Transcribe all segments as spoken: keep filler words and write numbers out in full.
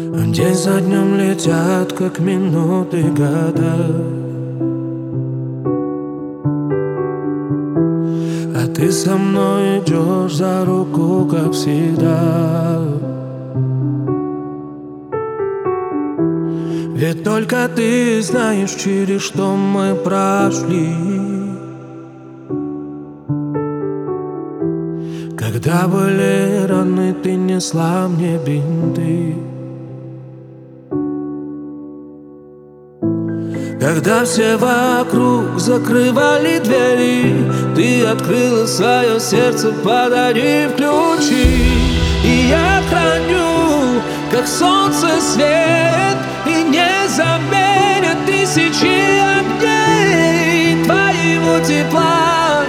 День за днем летят, как минуты, года, а ты со мной идешь за руку, как всегда. Ведь только ты знаешь, через что мы прошли, когда были раны, ты несла мне бинты. Когда все вокруг закрывали двери, ты открыла свое сердце, подарив ключи. И я храню, как солнце, свет, и не заменят тысячи огней твоего тепла.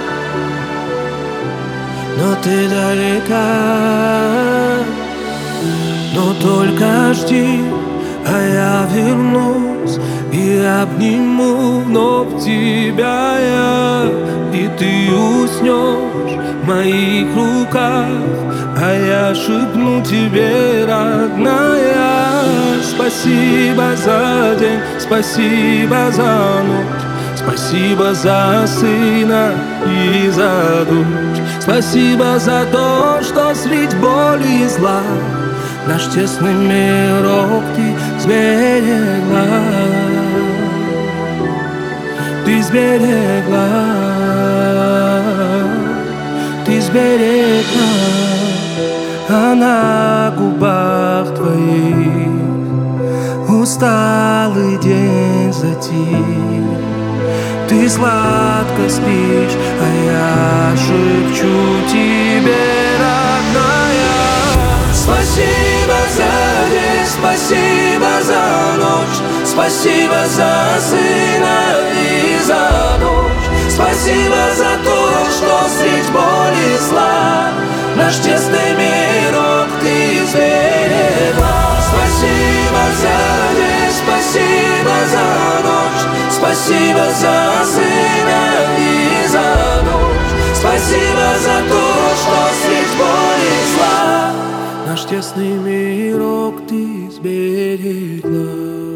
Но ты далека, но только жди, а я вернусь и обниму вновь тебя я, и ты уснешь в моих руках, а я шепну тебе, родная: спасибо за день, спасибо за ночь, спасибо за сына и за дочь, спасибо за то, что средь боли и зла наш тесный мирок ты сберегла, ты сберегла, ты сберегла. А на губах твоих усталый день затих, ты сладко спишь, а я шепчу тебе, родная: спасибо за день, спасибо за ночь, спасибо за сына и за дочь, спасибо за то, что средь боли и зла наш тесный мирок ты сберегла. Спасибо за день, спасибо за ночь, спасибо за сына и за дочь, спасибо за то, что средь боли и зла наш тесный мирок ты сберегла.